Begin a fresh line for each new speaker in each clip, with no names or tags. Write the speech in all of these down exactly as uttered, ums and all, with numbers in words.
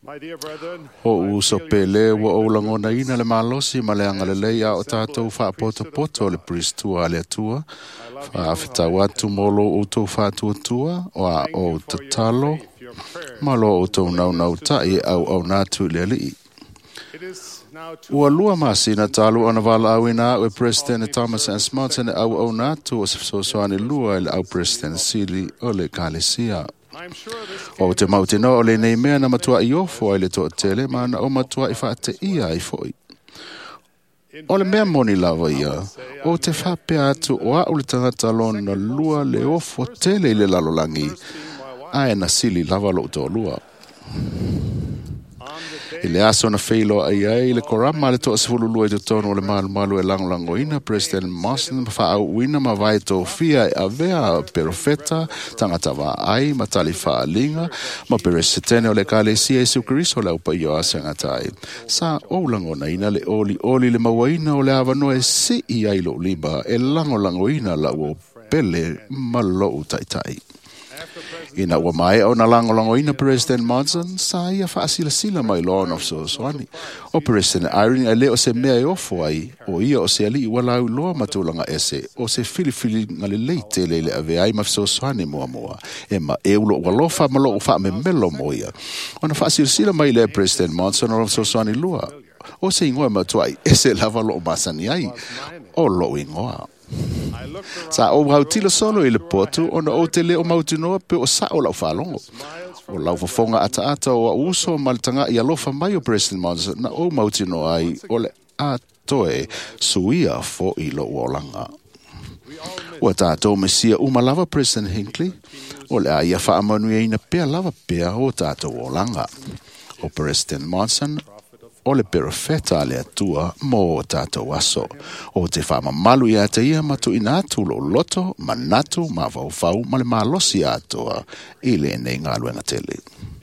O uso pele wa o langona ina le malosi ma le anga le leia o tātou wha poto poto le pristua le tua. Wha awhita watu molo o tō whātua tua o a o tatalo. Malo o tō nau nau tai au au nātu le li. Ua lua masina talu ana wala au ina au e President Thomas S. Martin au au nātu o so soani lua le au President Sili o le Kalesia. O te mautino o le nei mea na matua i ofo ai le toa tele ma na o matua i whaate ia i foi. O le mea moni lava ia, o te whape atu o au le tangata lona lua le ofo tele i le lalolangi, ae na Sili lava lo to lua. I le aso na feilo ai ai le korama le toa sifulu lua i te tono o le malu malu e lango lango ina President Marsden wha au uina ma vai tō fia e avea perofeta tangata wa ai ma tali wha alinga ma peresetene o le Kalesia e Sukristo le upa i o asengatai. Sa o lango na ina le oli oli le mawaina o le avano e si i ai lo liba e lango lango ina la uo pele ma lo utaitai. Ina ua mai o na lango lango ina President Marsden sa ia whaasila sila mai law of so soani. O President Irene a leo se mea e ofo ai o ia o se ali i wala au loa matulanga ese o se filifili ngale leite le le ave ai maf so soani mua mua. E ma e ulo walofa malo o wha me melo mo ia. O na whaasila sila mai le President Marsden o so soani lua. O se ingoa matuai ese lava lo o masani ai o lo ingoa. Sa o hau tila solo i le potu o na o te leo mautinoa pe o sa o lau whalongo. O lau fafonga ata ata o a uso maltanga i alofa mai o President Marsden na o mautinoa ai o le atoe suia fo i lo uolanga. Ua tātou mesia uma lava President Hinckley o le aia whaamanuia ina pea lava pea o tātou uolanga. O President Marsden o le perofeta le atua mo tātou aso. O te whama malu i ata ia matu ina atu lo loto, manatu, ma vaufau, ma le malosi atua i le nei ngā luenga tele.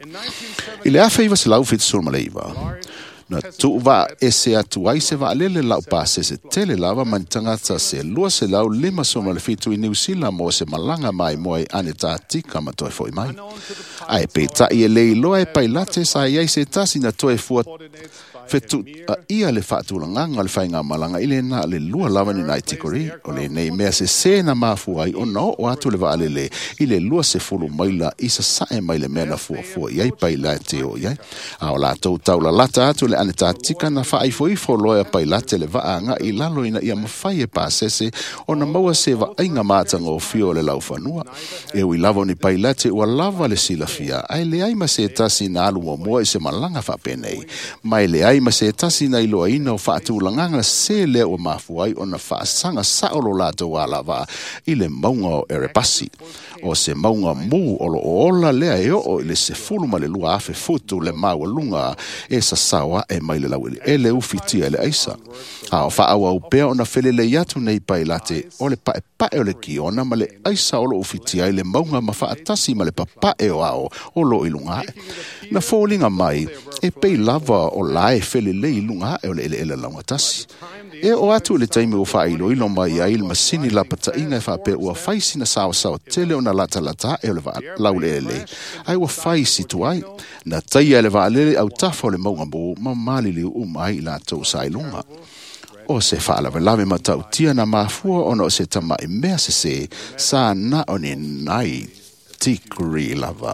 I le awha iwa se lau fitu ma le iwa. Na tu va ese atu ai se va lele lau pase se tele lava man tangata se lua se lau lima soma le fitu i New Zealand mo se malanga mai moe ane tā tika ma toi foi mai. Ai pe ta i e lei loa e pai late sa iai se tasi na toi fua fetu a ia le whaatulanganga le whainga malanga ile na le lua lava ni nai tikori o le nei mea se se na mafu ai o no o atu le va alele ile lua se fulu maila isa sae mai le mea na fua fua iai pai late o iai a o la tau tau la lata atu le ane tātika na whaai foi fo loa pai late le vaanga i lalo ina ia mawhai e pāsese o na maua se va ainga mātanga o fio le lau whanua e ui lavo ni pai late ua lava le silafia ai le ai ma se tasi na alu mo mua i se malanga whapenei mai le ai ma se tasi na iloa ina o whaatulanganga se lea o mafuai o na whaasanga saolo lato wala wa i le maunga o Erebasi. O se maunga mu o lo ola lea e o le se fulu ma le lua afe futu le maua lunga e sa sawa e mai le lawili e le ufitia e le aisa. A o whaawa upea o na whele le yatu nei pai late o le pae pae o le kiona ma le aisa o lo ufitia i le maunga ma whaatasi ma le papae o ao o lo ilunga e. Na fōlinga mai e pei lava o lae whele le ilunga e o le ele ele launga tasi. E o atu le taimi o whailo ilo mai ai le masini la pata inga e whape ua whaisi na sawa sawa tele o na lata lata e o le laule ele. Ai ua whaisi tu ai. Na taia e le waalele au tafa o le maunga mo ma malili u mai la tau sailunga. O se whaalawe lawe matau tia na mafua o no se tama i mea se se sa na o ni nai tikri lava.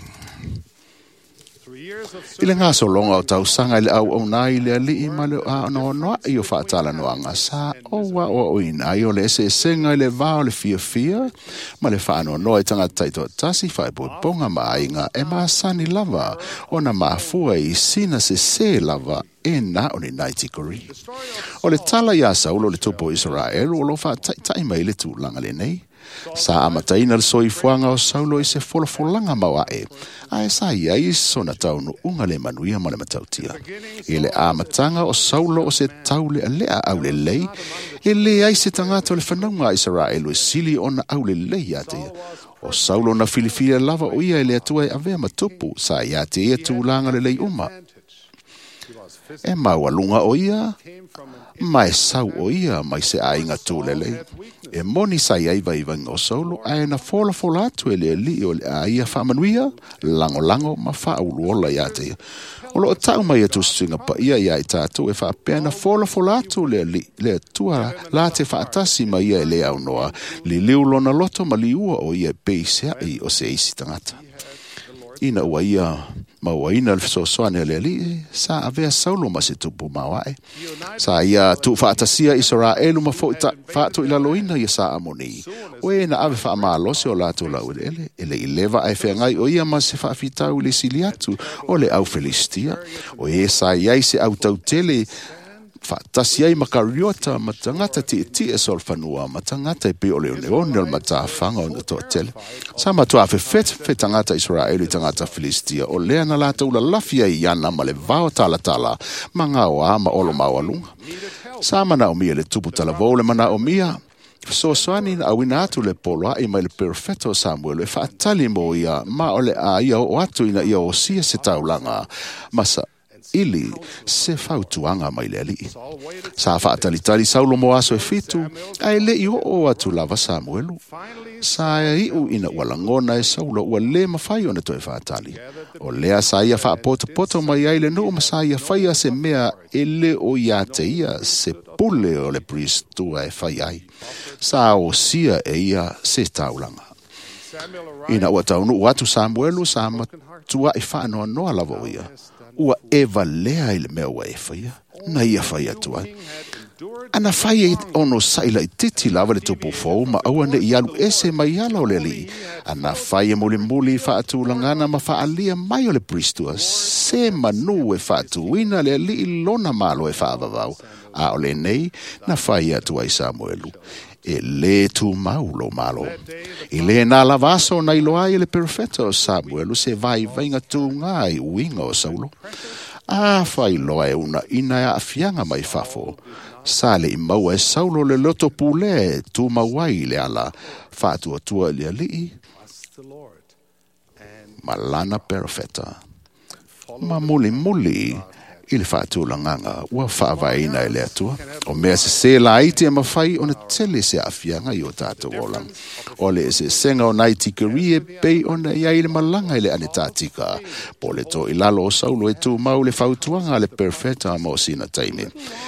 I le ngā so longa o tau sanga i le au au nai le ali i ma le a no noa i o whaatala no anga sa o wa o o ina i o le se senga i le vā o le fia fia ma le whaano noa i tanga taito tasi whai ponga ma inga e maa sani lava o na mafua i sina se se lava e na o ni nai tikori. O le tala i a saulo le tupo Israel o lo wha tai mai le tūlanga le nei. Sa amataina le soifuanga o saulo i se folafolanga maua e. A e sa ia i sona taunu unga le manuia ma le matautia. I le amatanga o saulo o se taule a lea au le lei. E le ai se tangata o le whanaunga Israel o sili o na au le lei ate. O saulo na filifia lava o ia e le atua e avea matupu. Sa ia te e tūlanga le lei uma. E maualunga o ia, mai sau o ia, mai se ainga tūlele. E moni sai ai vai vanga o solo, ai na fola fola atu e le li o le aia whamanuia, lango lango ma whauluola ia te. O lo tau mai atu singa pa ia ia i tātou e whapea na fola fola atu le li, le tua la te whaatasi ma ia e le au noa, li liu lona loto ma li ua o ia peisea i o se isi tangata. Ina ua ia ma ua ina le so soane le li, sa avea saulo ma se tupu mawae. Sa ia tu whaatasia Israelu ma fo whaatu ila loina ia sa amoni. O e na ave wha maalose o lato lau ele, ele i lewa ai whea ngai o ia ma se whaafitau le siliatu o le au Filistia. O e sa iai se au tau tele, whaatasi ai makariota ma tangata ti ti e sol whanua, ma tangata e pe o leo neone o ma ta whanga o na toa tele. Sa ma toa fe fet, fe tangata Israelu i tangata Filistia, o lea na lata ula lafia i ana ma le vao tala tala, ma ngā o ama olo mawalunga. Sa ma na o mia le tupu tala vau le mana o mia, so soani na awina atu le polo ai mai le perfeto Samuel e whaatali mo ia, ma o le a ia o atu ina ia o sia se taulanga, masa ili se fautuanga mai le li. Sa whaatalitali saulo mo aso e fitu, ai le i o atu lava Samuelu. Sa e iu ina walangona e saulo ua le mawhai o na toi whaatali. O lea sa ia whaapota poto mai ai le no ma sa ia whaia se mea e le o ia te ia se pule o le pristua e whai ai. Sa o sia e ia se taulanga. Ina ua taunu atu Samuelu sa matua e whaanoa noa lava o ia. Ua eva lea ile mea ua e whaia, na ia whaia tua. Ana whaia ono saila i titi lava le tupu fau, ma aua ne i alu ese mai ala o le li. Ana whaia muli muli whaatu langana ma whaalia mai o le pristua, se manu e whaatu ina le li lona malo e whaavavau. A o le nei, na whaia tua i Samuelu. E le tu maulo malo. I le na lavaso na ilo ai le perfetto Samuelu se vai vainga tu ngai winga o Saulo. A fai loa e una ina a fianga mai fafo. Sale i maua e Saulo le loto pule tu mawai le ala. Fatu atua le ali. Malana perfetta. Ma muli muli. Ili fatu langanga, ua whaavaina e le atua. O mea se se la iti e mawhai o na tele se afianga i o tātou olang. O le se senga o nai tikeri e pei o na ia ile malanga i le ane tātika. Po le to ilalo o Saulo e tu mau le fautuanga le perfetta mo sina taimi.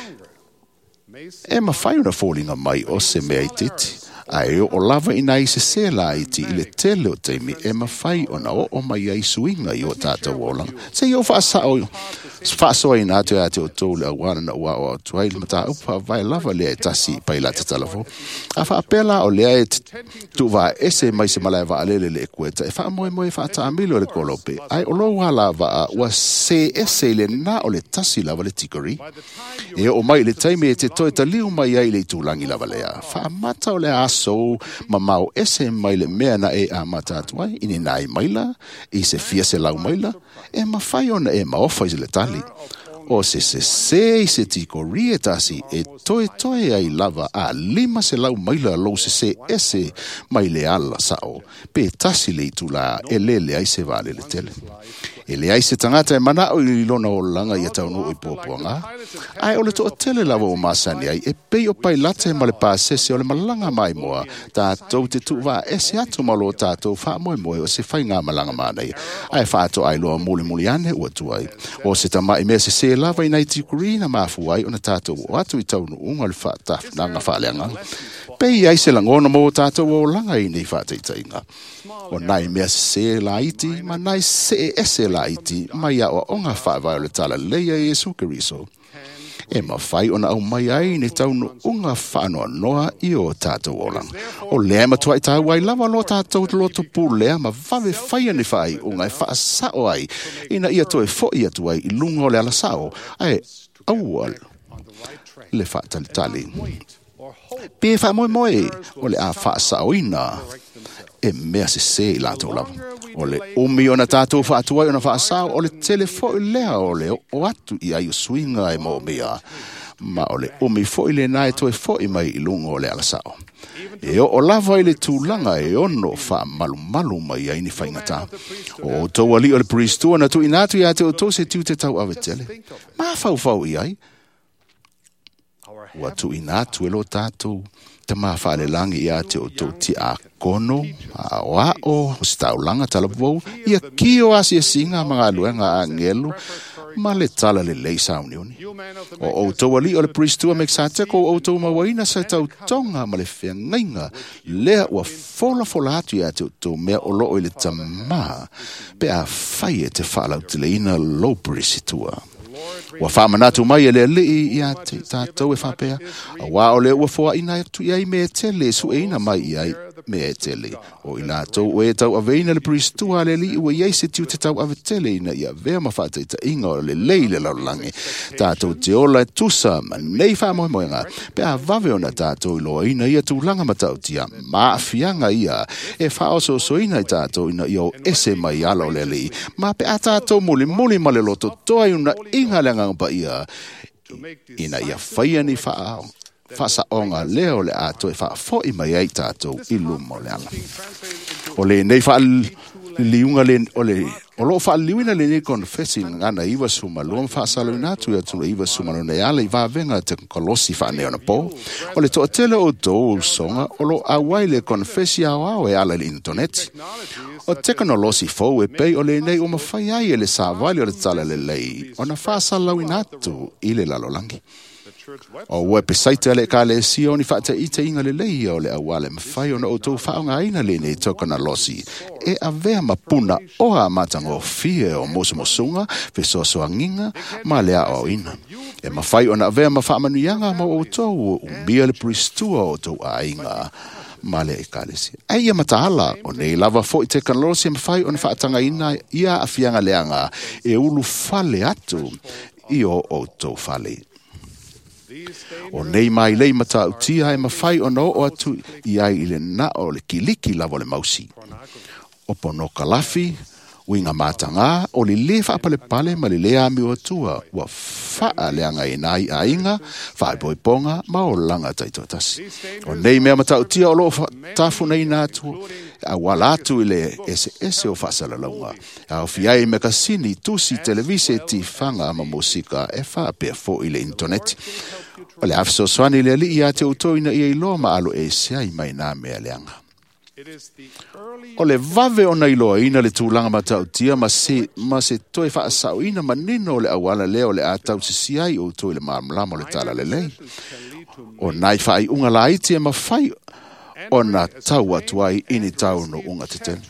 E mawhai o na fōlinga mai o se mea i titi. Ai o lava ina i se se la iti i le tele o taimi e mawhai o na o o mai ai suinga i o tātou olang. Se i o whaasa o Whaasoa ina atu ate o tō le awana na ua o tuai le mata upa vai lava lea e tasi pai la te talafo. A whaapela o lea e tu wa ese mai se malai wa alele le kueta e wha moe moe wha ta amilo le kolope. Ai o lo wala wa a ua se ese le na o le tasi lava le tikari. E o mai le taime e te toi ta liu mai ai le tūlangi lava lea. Wha mata o le aso ma mau ese mai le mea na e a mata atuai ini nai maila i se fia se lau maila e ma whai ona e ma ofa i le tali. O se se se se tiko rie tasi e toe toe ai lava a lima se lau maila lo se se ese mai le ala sao pe tasi le itula e lele ai se vale le tele. E le ai se tangata e mana o i lona o langa i ataunu o i pōpuanga. Ai o le to o tele lava o masani ai e pei o pai late ma le pāsese o le malanga mai moa tātou te tuwa ese atu malo o tātou wha moe moe o se whai ngā malanga manai. Ai whaato ai loa muli muli ane ua tuai. O se tama i mea se se lava i nei tikuri na mafu ai o na tātou o atu i taunu unga le whaataf nanga whaaleanga. Pei ai se langona mo tātou o langa i nei whaataitainga. O nai mea se la iti, ma nai se ese la iti, mai a o onga whaavai o le tala leia e sukeriso. E ma whai ona au mai ai ni taunu unga whaanoa noa i o tātou olang. O lea matua i tāu ai lava lo tātou te loto pū lea ma vave whai ani whai unga e wha sao ai. Ina ia toe fo i atu ai i lunga o le ala sao. Ai, au le wha tali tali. Pe wha moe moe o le a wha sao ina. E mea se se i lātou lava. O le umi o na tātou wha atuai o na wha asau, o le telefo i lea o le o atu i ai o swinga e mo mea. ma ole umi fo ile na e toi fo i mai i lunga o le alasao. E o lava i le tūlanga e ono wha malu malu mai ai ni whaingata. O tau ali o le priestua na tu inatu i ate o tō se tiu te tau awe tele. Ma fau fau i ai. Wa tu inatu e lo tātou. Te maa whaale langi i ate o tō ti a kono, a oa o stau langa talapou, ia kio asi e singa mga aluenga a ngelu, ma le tala le lei saunioni. O o tau ali o le priestua mek sa teko o tau mawaina sa tau tonga ma le whea ngainga, lea ua fola fola atu i ate o tau mea o loo i le tama, pe a whai e te whaalau te leina lo priestua. Wa fa manatu mai le le ia te tātou e whapea. A wā o le ua fōa ina tu iai me tele su eina mai iai me tele. O ina tau o e tau aveina le priestua le li ua iai se tiu te tau ave tele ina ia vea mawhata i ta inga o le leile laulangi. Tātou te ola e tusa ma nei wha moe moe ngā. Pe a vave ona tātou i loa ina ia tūlanga matau tia maa fianga ia e wha oso so ina i tātou ina ia o ese mai ala o le li. Ma pe a tātou muli muli ma le loto toa una inga le pa ia ina ia whaia ni whaao whasa onga leo le ato e wha fo i mai ai tātou i lumo le ala. O le nei wha liunga le o le o lo wha liwina le nei confessing ngana iwa suma luam wha salo inatu ia tula iwa suma no nei ala i wha venga te kolosi wha neona po. O le toa tele o tō songa o lo awai le confessi au au e ala le internet. O teknolosi fo e pei o le nei o mawhai ai e le sāwali o le tala le lei o na whāsalau inatu i le lalolangi. O ue pesaita le ka le si o ni whaata i te inga le lei o le awale mawhai o na o tō whaonga aina le nei tokana losi e a vea mapuna o a matango fie o mosu mosunga fe so so anginga ma lea o ina. E mawhai o na vea mawhaamanuianga ma o tō umbia le pristua o tō a inga. Male e kalesi. Ai ia mataala o nei lava fo i te kanalosi e mawhai o na whaatanga ina ia a fianga leanga e ulu fale atu i o o tō fale. O nei mai lei mata utia e mawhai o no o atu i ai i le na o le kiliki lava le mausi. O pono kalafi, winga matanga, o li le whaapale pale ma li le ami o atua, wa wha leanga i nai a inga, whae boi ponga, ma o langa taitotasi. O nei mea mata utia o lo tafu nei nātu, a wala atu i le ese ese o whaasala launga. A o fiai me kasini tusi televise ti whanga ma musika e wha pia fo i le internet. O le afso swani le li i a te utoina i e ilo ma alo e sea i mai nā mea leanga. O le vave o nei loa ina le tūlanga matau tia ma se, ma se toi wha asau ina ma nino le awala leo le atau se siai o toi le maamlama le tala le lei. O nai whai unga la iti e ma whai o na tau atuai ini tau no unga te tele.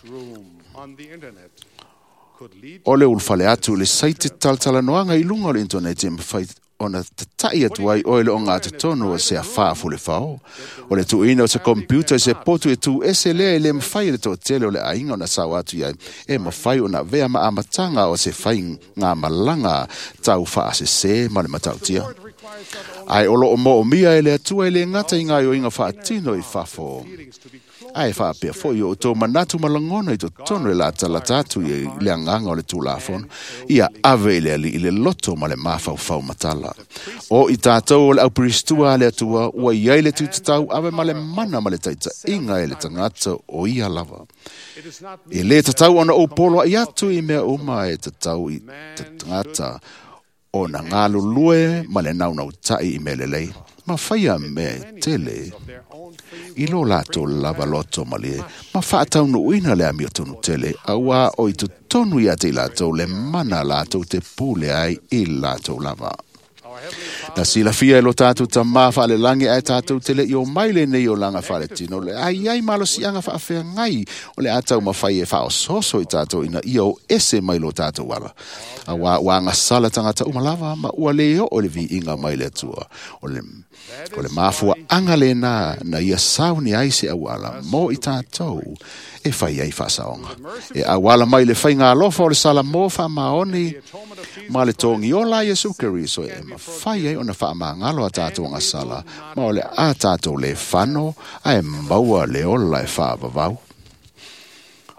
O le ulfale atu le saite taltala noanga i lunga o le internet e ma whai o na tatai atuai o le o ngā te tono o se a whaafu le whao. O le tu ina o se computer se potu e tu ese lea le mwhai le to tele o le ainga o na sau atu iai e mwhai o na vea ma amatanga o se whai ngā malanga tau wha se se ma le matautia. Ai olo o mo o mia e le atua e le ngata i ngā o inga wha tino i whafo. Ai wha pia fo i o tō manatu malangona i to tono e la tala tatu i le anganga o le tūlafon. Ia ave le ali i le loto ma le mawhau whau matala. O i tātou o le au pristua le atua ua iai le tutatau ave ma le mana ma le taita inga e le tangata o ia lava. I le tatau ona o polo i atu i mea uma e tatau i te tangata o na ngalo lue ma le naunau tai i me le lei. Ma whaia me tele. I lo lato lava loto malie, ma whaatau no uina le ami o tonu tele, a wā o i tu tonu i ate i lato le mana lato te pule ai i lato lava. Na sila fia e lo tātou ta mā whaale langi ai tātou tele i o maile nei o langa whaale tino, le ai ai malo si anga whaafea ngai, o le atau ma whai e whao soso i tātou ina i o ese mai lo tātou wala. A wā wanga sala tangata umalava, ma ua leo o le vi inga maile atua, o le o le mafua anga le na na ia sauni ai se awala mo i tātou e whai ai whasaonga. E awala mai le whai ngā lofa o le sala mo wha maoni ma le tongi o la Yesu Keriso e ma whai ai o na wha ma ngalo a tātou ngā sala ma o le a tātou le whano a e maua le ola e wha vavau.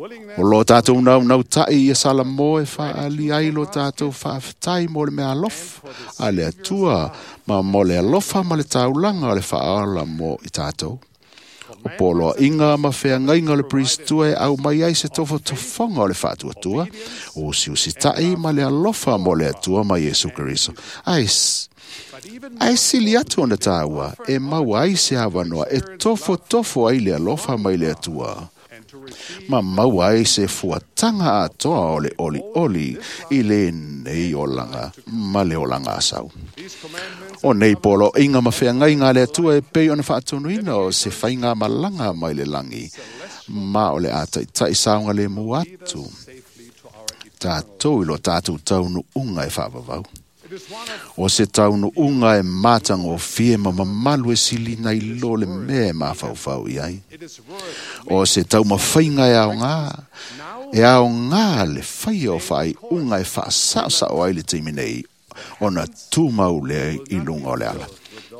O lo tātou nau nau tai ia sala mo e wha ali ai lo tātou wha tai mo le mea alof. A le atua ma mo le alofa ma le taulanga o le wha ala mo i tātou. O polo inga ma whea ngainga le pristua e au mai ai se tofo tofonga o le whātua tua. O si usi tai ma le alofa mo le atua ma Yesu Keriso. Ais. Ai sili atu ona tāua e mau ai se awanoa e tofo tofo ai le alofa mai le atua. Ma mau ai se fuatanga atoa o le oli oli i le nei olanga ma le olanga asau. O nei polo inga ma whea ngai ngā le atua e pei ona whaatonuina o se whainga malanga mai le langi. Ma o le ata i tai saunga le muatu. Tātou ilo tātou taunu unga e whaavavau. O se taunu unga e matang o fie ma mamalu e sili na ilo le me ma whauwhau i ai. O se tau ma whainga e ao ngā. E ao ngā le whai o whai unga e whaasasa o ai le teiminei. O na tūmau le ilunga o le ala.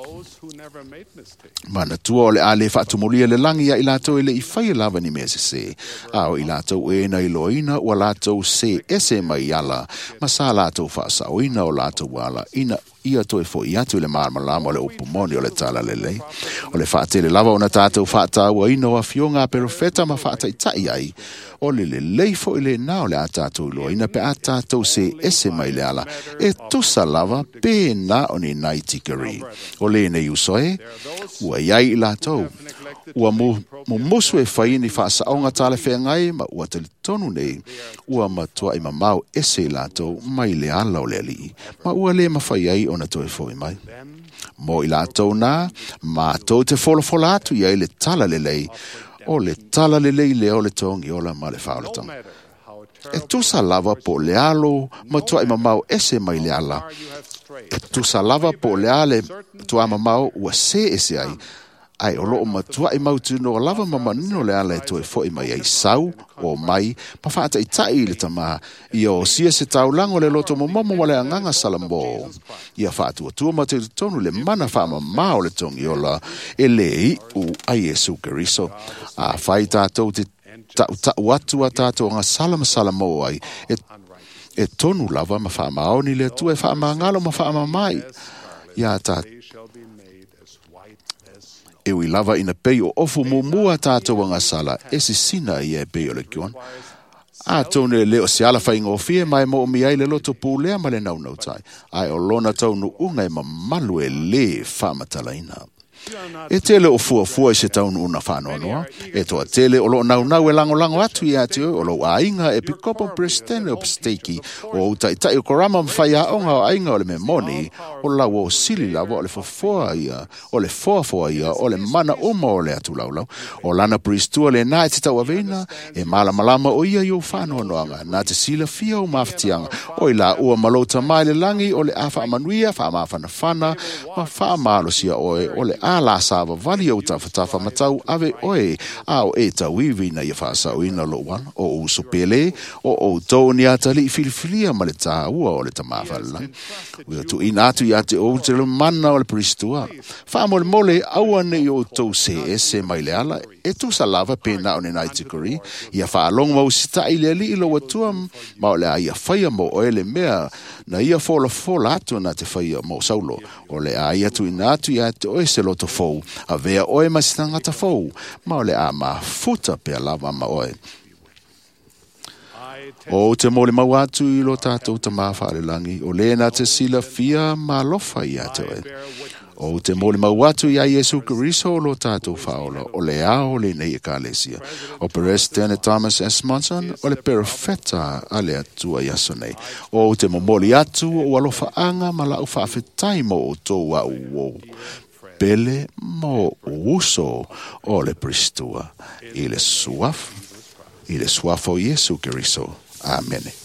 Mana tua o le ale whaatumulia le langi a i lātou e le i whai lava ni mea se se. Ao i lātou e na iloina o lātou se ese mai ala. Ma sa lātou whaasa o ina o lātou ala. Ina ia toi fo i atu le marmalama o le upumoni o le tala lelei. O le whaatele lava o na tātou whaatau a ina o a fionga perofeta ma whaatai tai ai. O le le leifo i le nao le a tātou ilo ina pe a tātou se ese mai le ala. E tusa lava pe na o ni nai tikari. O le ne usoe, ua iai i lātou. Ua mu, mu musu e whai ni whaasa aonga tāle whea ngai, ma ua tali tonu nei. Ua matua i mamau ese i lātou mai le ala o le ali. Ma ua le mawhai ai o na toi fo i mai. Mo i lātou nā, ma tau te fola fola atu iai le tala le lei. O le tala le lei le o le tongi o la ma le whaolatanga. E tusa lava po le alo, ma tua i mamau ese mai le ala. E tusa lava po le ale, tua mamau ua se ese ai. Ai o loo matua i mautu no lava mamanino le ala e toi fo i mai ai sau o mai, pa whaata i tai le tama. I o sia se tau lango le loto momomo wale anganga salambo. Ia whaatu o tua mate tonu le mana whaama mao le tongi o la e lei u a Yesu Keriso. A whai tātou te tau tau atu a tātou ngā salama salamo ai. E, e tonu lava ma whaama aoni le tua e whaama ngalo ma whaama mai. Ia tātou. E ui lava ina pei o ofu mumua tātou anga sala, e si sina i e pei o le kion. A tōne leo se ala whai ngofie mai mo mi ai le loto pūlea ma le nau nau tai. Ai o lona taunu unga e mamalu e le whamatalaina. E tele o fua fua i se taunu una whanoa noa. E toa tele o lo nau nau e lango lango atu i ati o lo ainga e pikopo prestene o psteki o utai tai o korama mwhai a onga o ainga o le memoni o lau o sili lava o le fofoa ia o le foafoa ia o le mana uma o le atu laulau o lana pristua le nai te tau aveina e mala malama o ia i o whanoa noanga na te sila fia o mawhatianga o i la ua malota mai le langi o le awha amanuia wha mawhana whana ma wha malo sia oe o le a la sava vali o tawhatafa matau ave oe a o e tau iwi na ia whaasau ina lo wan o uso pele o o tōni atali i filifilia ma le tā ua o le tamawhala ua tu ina atu i ate o te lo mana o le pristua wha mole mole aua ne i o tau se ese mai le ala e tu sa lava pena o ne nai tikuri ia wha along mau sita i le li ilo watua ma o le a ia whaia mo o ele mea na ia fola fola atu na te whaia mo saulo o le a ia tu ina atu i ate oe se loto fou a vea oe masitangata fou ma o le a ma futa pe lava ma oe o te mole mau atu i lo tātou ta mawhare langi o le na te sila fia ma lofa i ate oe o te mole mau atu i a Yesu Keriso lo tātou whaola o le ao le nei e kālesia o Presidente Thomas S. Monson o le perofeta a le atua yaso nei o te momoli atu o alofa anga ma lau whaafetai mo o tō a uo pele mo uso o le pristua i le suaf i le suafo Yesu Keriso. Amen.